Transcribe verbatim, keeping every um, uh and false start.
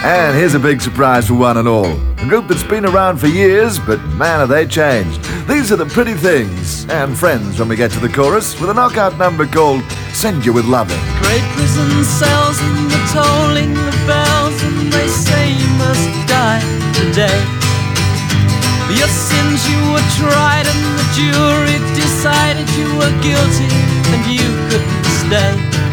And here's a big surprise for one and all. A group that's been around for years, but man have they changed. These are the Pretty Things, and Friends when we get to the chorus, with a knockout number called Send You With Loving. Great prison cells and the tolling the bells, and they say you must die today. For your sins you were tried and the jury decided you were guilty and you couldn't stay.